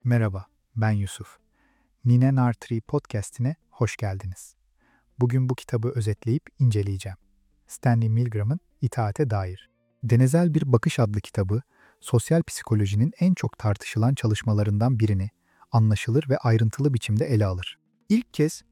Merhaba, ben Yusuf. Nine Nartree podcast'ine hoş geldiniz. Bugün bu kitabı özetleyip inceleyeceğim. Stanley Milgram'ın İtaate Dair. Deneysel Bir Bakış adlı kitabı, sosyal psikolojinin en çok tartışılan çalışmalarından birini anlaşılır ve ayrıntılı biçimde ele alır. İlk kez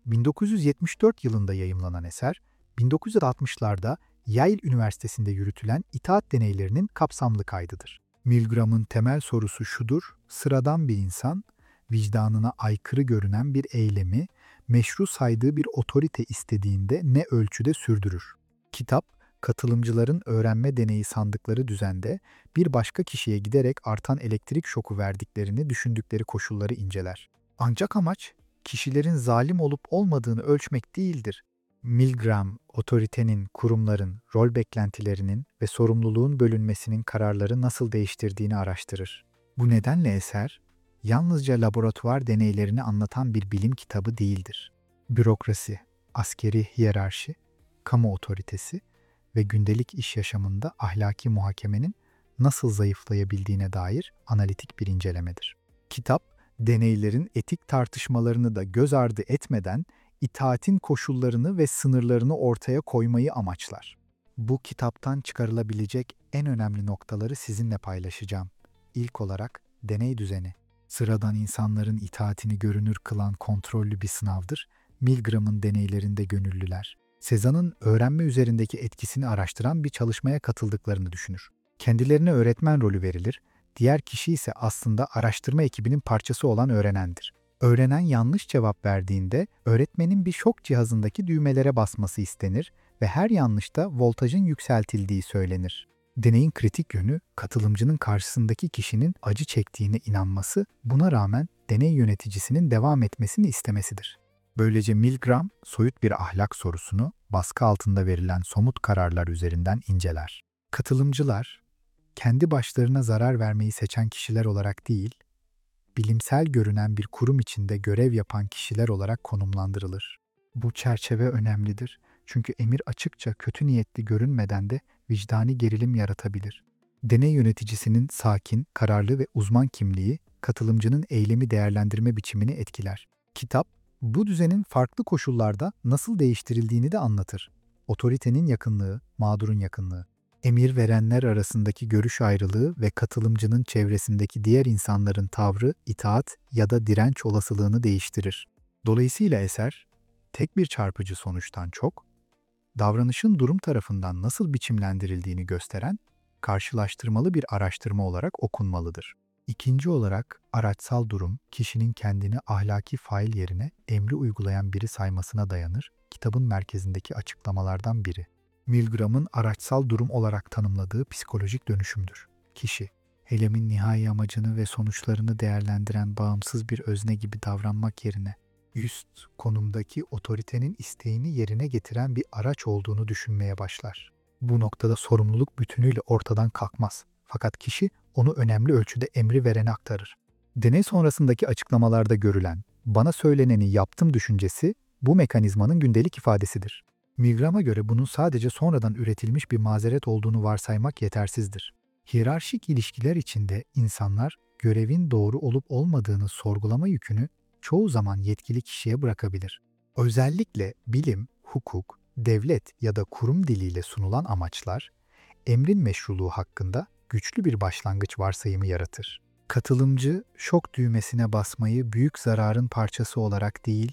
1974 yılında yayımlanan eser, 1960'larda Yale Üniversitesi'nde yürütülen itaat deneylerinin kapsamlı kaydıdır. Milgram'ın temel sorusu şudur: sıradan bir insan, vicdanına aykırı görünen bir eylemi, meşru saydığı bir otorite istediğinde ne ölçüde sürdürür? Kitap, katılımcıların öğrenme deneyi sandıkları düzende bir başka kişiye giderek artan elektrik şoku verdiklerini düşündükleri koşulları inceler. Ancak amaç, kişilerin zalim olup olmadığını ölçmek değildir. Milgram, otoritenin, kurumların, rol beklentilerinin ve sorumluluğun bölünmesinin kararları nasıl değiştirdiğini araştırır. Bu nedenle eser, yalnızca laboratuvar deneylerini anlatan bir bilim kitabı değildir. Bürokrasi, askeri hiyerarşi, kamu otoritesi ve gündelik iş yaşamında ahlaki muhakemenin nasıl zayıflayabildiğine dair analitik bir incelemedir. Kitap, deneylerin etik tartışmalarını da göz ardı etmeden itaatin koşullarını ve sınırlarını ortaya koymayı amaçlar. Bu kitaptan çıkarılabilecek en önemli noktaları sizinle paylaşacağım. İlk olarak deney düzeni. Sıradan insanların itaatini görünür kılan kontrollü bir sınavdır. Milgram'ın deneylerinde gönüllüler, Sezan'ın öğrenme üzerindeki etkisini araştıran bir çalışmaya katıldıklarını düşünür. Kendilerine öğretmen rolü verilir, diğer kişi ise aslında araştırma ekibinin parçası olan öğrenendir. Öğrenen yanlış cevap verdiğinde öğretmenin bir şok cihazındaki düğmelere basması istenir ve her yanlışta voltajın yükseltildiği söylenir. Deneyin kritik yönü, katılımcının karşısındaki kişinin acı çektiğine inanması, buna rağmen deney yöneticisinin devam etmesini istemesidir. Böylece Milgram, soyut bir ahlak sorusunu baskı altında verilen somut kararlar üzerinden inceler. Katılımcılar, kendi başlarına zarar vermeyi seçen kişiler olarak değil, bilimsel görünen bir kurum içinde görev yapan kişiler olarak konumlandırılır. Bu çerçeve önemlidir, çünkü emir açıkça kötü niyetli görünmeden de vicdani gerilim yaratabilir. Deney yöneticisinin sakin, kararlı ve uzman kimliği, katılımcının eylemi değerlendirme biçimini etkiler. Kitap, bu düzenin farklı koşullarda nasıl değiştirildiğini de anlatır. Otoritenin yakınlığı, mağdurun yakınlığı, emir verenler arasındaki görüş ayrılığı ve katılımcının çevresindeki diğer insanların tavrı, itaat ya da direnç olasılığını değiştirir. Dolayısıyla eser, tek bir çarpıcı sonuçtan çok, davranışın durum tarafından nasıl biçimlendirildiğini gösteren karşılaştırmalı bir araştırma olarak okunmalıdır. İkinci olarak, araçsal durum, kişinin kendini ahlaki fail yerine emri uygulayan biri saymasına dayanır, kitabın merkezindeki açıklamalardan biri. Milgram'ın araçsal durum olarak tanımladığı psikolojik dönüşümdür. Kişi, eylemin nihai amacını ve sonuçlarını değerlendiren bağımsız bir özne gibi davranmak yerine, üst konumdaki otoritenin isteğini yerine getiren bir araç olduğunu düşünmeye başlar. Bu noktada sorumluluk bütünüyle ortadan kalkmaz. Fakat kişi onu önemli ölçüde emri verene aktarır. Deney sonrasındaki açıklamalarda görülen, bana söyleneni yaptım düşüncesi bu mekanizmanın gündelik ifadesidir. Milgram'a göre bunun sadece sonradan üretilmiş bir mazeret olduğunu varsaymak yetersizdir. Hiyerarşik ilişkiler içinde insanlar görevin doğru olup olmadığını sorgulama yükünü çoğu zaman yetkili kişiye bırakabilir. Özellikle bilim, hukuk, devlet ya da kurum diliyle sunulan amaçlar, emrin meşruluğu hakkında güçlü bir başlangıç varsayımı yaratır. Katılımcı, şok düğmesine basmayı büyük zararın parçası olarak değil,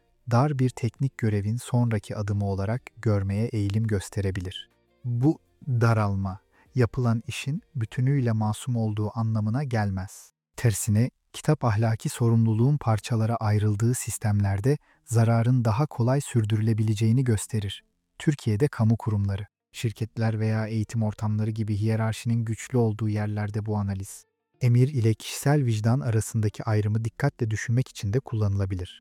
dar bir teknik görevin sonraki adımı olarak görmeye eğilim gösterebilir. Bu daralma, yapılan işin bütünüyle masum olduğu anlamına gelmez. Tersine, kitap ahlaki sorumluluğun parçalara ayrıldığı sistemlerde zararın daha kolay sürdürülebileceğini gösterir. Türkiye'de kamu kurumları, şirketler veya eğitim ortamları gibi hiyerarşinin güçlü olduğu yerlerde bu analiz, emir ile kişisel vicdan arasındaki ayrımı dikkatle düşünmek için de kullanılabilir.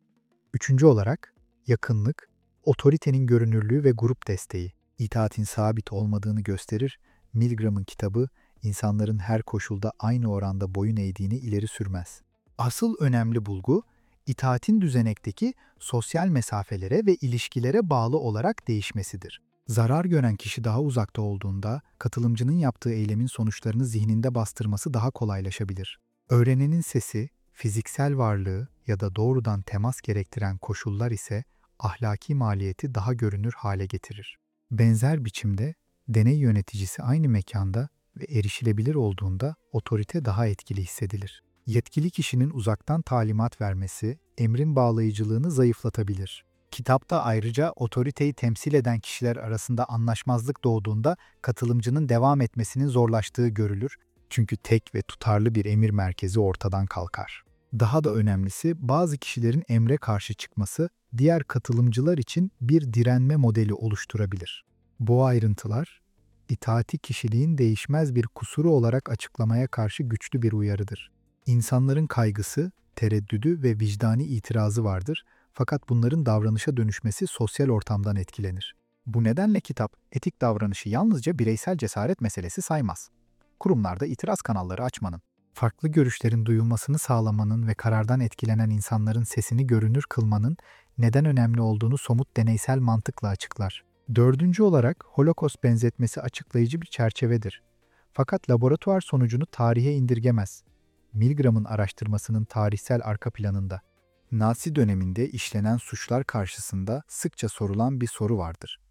Üçüncü olarak, yakınlık, otoritenin görünürlüğü ve grup desteği, itaatin sabit olmadığını gösterir. Milgram'ın kitabı, insanların her koşulda aynı oranda boyun eğdiğini ileri sürmez. Asıl önemli bulgu, itaatin düzenekteki sosyal mesafelere ve ilişkilere bağlı olarak değişmesidir. Zarar gören kişi daha uzakta olduğunda, katılımcının yaptığı eylemin sonuçlarını zihninde bastırması daha kolaylaşabilir. Öğrenenin sesi, fiziksel varlığı ya da doğrudan temas gerektiren koşullar ise ahlaki maliyeti daha görünür hale getirir. Benzer biçimde deney yöneticisi aynı mekanda ve erişilebilir olduğunda otorite daha etkili hissedilir. Yetkili kişinin uzaktan talimat vermesi emrin bağlayıcılığını zayıflatabilir. Kitapta ayrıca otoriteyi temsil eden kişiler arasında anlaşmazlık doğduğunda katılımcının devam etmesinin zorlaştığı görülür, çünkü tek ve tutarlı bir emir merkezi ortadan kalkar. Daha da önemlisi, bazı kişilerin emre karşı çıkması diğer katılımcılar için bir direnme modeli oluşturabilir. Bu ayrıntılar, itaati kişiliğin değişmez bir kusuru olarak açıklamaya karşı güçlü bir uyarıdır. İnsanların kaygısı, tereddüdü ve vicdani itirazı vardır, fakat bunların davranışa dönüşmesi sosyal ortamdan etkilenir. Bu nedenle kitap, etik davranışı yalnızca bireysel cesaret meselesi saymaz. Kurumlarda itiraz kanalları açmanın, farklı görüşlerin duyulmasını sağlamanın ve karardan etkilenen insanların sesini görünür kılmanın neden önemli olduğunu somut deneysel mantıkla açıklar. Dördüncü olarak Holocaust benzetmesi açıklayıcı bir çerçevedir. Fakat laboratuvar sonucunu tarihe indirgemez. Milgram'ın araştırmasının tarihsel arka planında, Nazi döneminde işlenen suçlar karşısında sıkça sorulan bir soru vardır.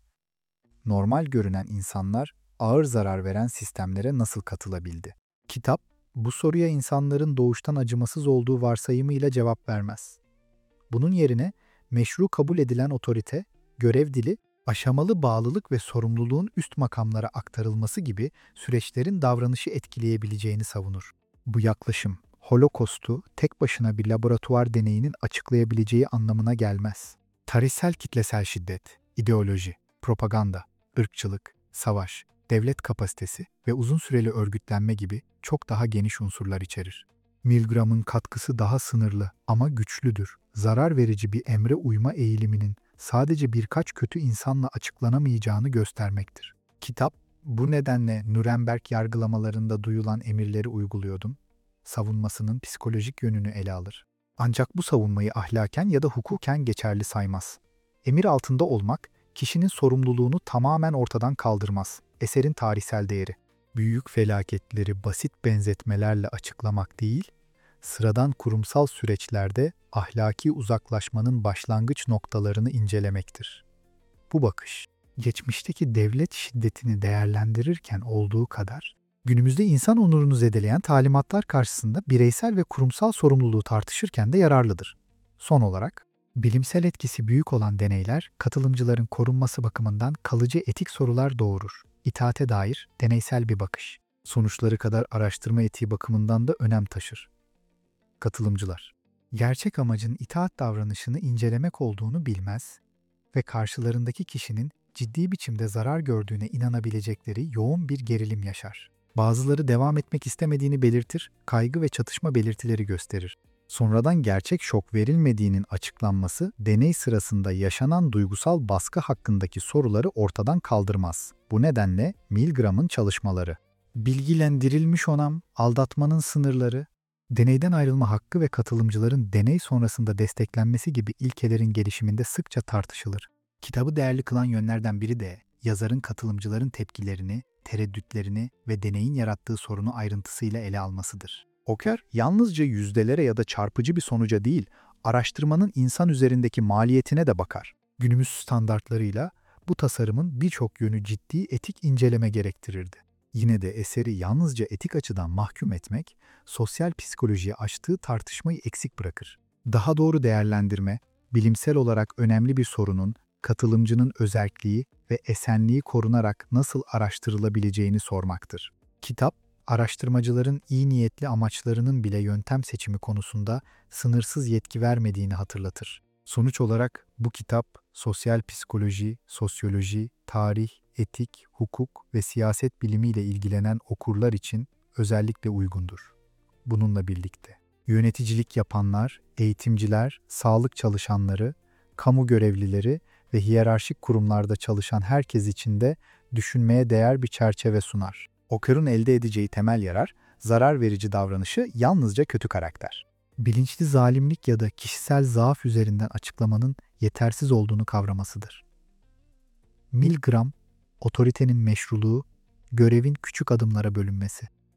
Normal görünen insanlar ağır zarar veren sistemlere nasıl katılabildi? Kitap, bu soruya insanların doğuştan acımasız olduğu varsayımıyla cevap vermez. Bunun yerine meşru kabul edilen otorite, görev dili, aşamalı bağlılık ve sorumluluğun üst makamlara aktarılması gibi süreçlerin davranışı etkileyebileceğini savunur. Bu yaklaşım, Holocaust'u tek başına bir laboratuvar deneyinin açıklayabileceği anlamına gelmez. Tarihsel kitlesel şiddet, ideoloji, propaganda, ırkçılık, savaş, devlet kapasitesi ve uzun süreli örgütlenme gibi çok daha geniş unsurlar içerir. Milgram'ın katkısı daha sınırlı ama güçlüdür. Zarar verici bir emre uyma eğiliminin sadece birkaç kötü insanla açıklanamayacağını göstermektir. Kitap, bu nedenle Nuremberg yargılamalarında duyulan emirleri uyguluyordum, savunmasının psikolojik yönünü ele alır. Ancak bu savunmayı ahlaken ya da hukuken geçerli saymaz. Emir altında olmak, kişinin sorumluluğunu tamamen ortadan kaldırmaz. Eserin tarihsel değeri. Büyük felaketleri basit benzetmelerle açıklamak değil, sıradan kurumsal süreçlerde ahlaki uzaklaşmanın başlangıç noktalarını incelemektir. Bu bakış, geçmişteki devlet şiddetini değerlendirirken olduğu kadar, günümüzde insan onurunu zedeleyen talimatlar karşısında bireysel ve kurumsal sorumluluğu tartışırken de yararlıdır. Son olarak, bilimsel etkisi büyük olan deneyler, katılımcıların korunması bakımından kalıcı etik sorular doğurur. İtaate dair deneysel bir bakış, sonuçları kadar araştırma etiği bakımından da önem taşır. Katılımcılar, gerçek amacın itaat davranışını incelemek olduğunu bilmez ve karşılarındaki kişinin ciddi biçimde zarar gördüğüne inanabilecekleri yoğun bir gerilim yaşar. Bazıları devam etmek istemediğini belirtir, kaygı ve çatışma belirtileri gösterir. Sonradan gerçek şok verilmediğinin açıklanması, deney sırasında yaşanan duygusal baskı hakkındaki soruları ortadan kaldırmaz. Bu nedenle Milgram'ın çalışmaları, bilgilendirilmiş onam, aldatmanın sınırları, deneyden ayrılma hakkı ve katılımcıların deney sonrasında desteklenmesi gibi ilkelerin gelişiminde sıkça tartışılır. Kitabı değerli kılan yönlerden biri de yazarın katılımcıların tepkilerini, tereddütlerini ve deneyin yarattığı sorunu ayrıntısıyla ele almasıdır. Oker, yalnızca yüzdelere ya da çarpıcı bir sonuca değil, araştırmanın insan üzerindeki maliyetine de bakar. Günümüz standartlarıyla bu tasarımın birçok yönü ciddi etik inceleme gerektirirdi. Yine de eseri yalnızca etik açıdan mahkum etmek, sosyal psikolojiye açtığı tartışmayı eksik bırakır. Daha doğru değerlendirme, bilimsel olarak önemli bir sorunun, katılımcının özerkliği ve esenliği korunarak nasıl araştırılabileceğini sormaktır. Kitap, araştırmacıların iyi niyetli amaçlarının bile yöntem seçimi konusunda sınırsız yetki vermediğini hatırlatır. Sonuç olarak bu kitap, sosyal psikoloji, sosyoloji, tarih, etik, hukuk ve siyaset bilimiyle ilgilenen okurlar için özellikle uygundur. Bununla birlikte, yöneticilik yapanlar, eğitimciler, sağlık çalışanları, kamu görevlileri ve hiyerarşik kurumlarda çalışan herkes için de düşünmeye değer bir çerçeve sunar. Okurun elde edeceği temel yarar, zarar verici davranışı yalnızca kötü karakter, bilinçli zalimlik ya da kişisel zaaf üzerinden açıklamanın yetersiz olduğunu kavramasıdır. Milgram, otoritenin meşruluğu, görevin küçük adımlara bölünmesi.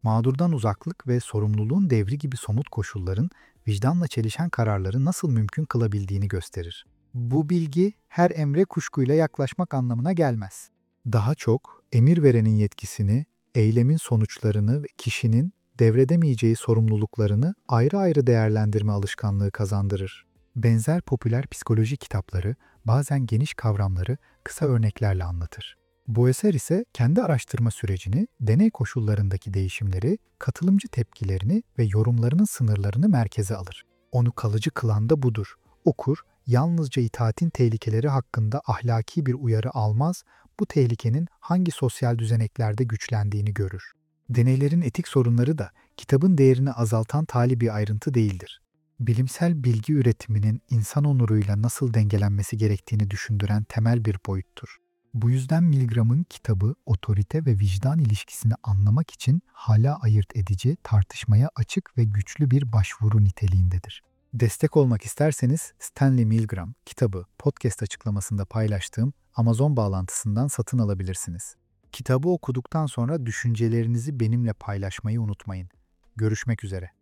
Mağdurdan uzaklık ve sorumluluğun devri gibi somut koşulların vicdanla çelişen kararları nasıl mümkün kılabildiğini gösterir. Bu bilgi her emre kuşkuyla yaklaşmak anlamına gelmez. Daha çok emir verenin yetkisini, eylemin sonuçlarını ve kişinin devredemeyeceği sorumluluklarını ayrı ayrı değerlendirme alışkanlığı kazandırır. Benzer popüler psikoloji kitapları bazen geniş kavramları kısa örneklerle anlatır. Bu eser ise kendi araştırma sürecini, deney koşullarındaki değişimleri, katılımcı tepkilerini ve yorumlarının sınırlarını merkeze alır. Onu kalıcı kılan da budur. Okur, yalnızca itaatin tehlikeleri hakkında ahlaki bir uyarı almaz, bu tehlikenin hangi sosyal düzeneklerde güçlendiğini görür. Deneylerin etik sorunları da kitabın değerini azaltan tali bir ayrıntı değildir. Bilimsel bilgi üretiminin insan onuruyla nasıl dengelenmesi gerektiğini düşündüren temel bir boyuttur. Bu yüzden Milgram'ın kitabı otorite ve vicdan ilişkisini anlamak için hala ayırt edici, tartışmaya açık ve güçlü bir başvuru niteliğindedir. Destek olmak isterseniz Stanley Milgram kitabı podcast açıklamasında paylaştığım Amazon bağlantısından satın alabilirsiniz. Kitabı okuduktan sonra düşüncelerinizi benimle paylaşmayı unutmayın. Görüşmek üzere.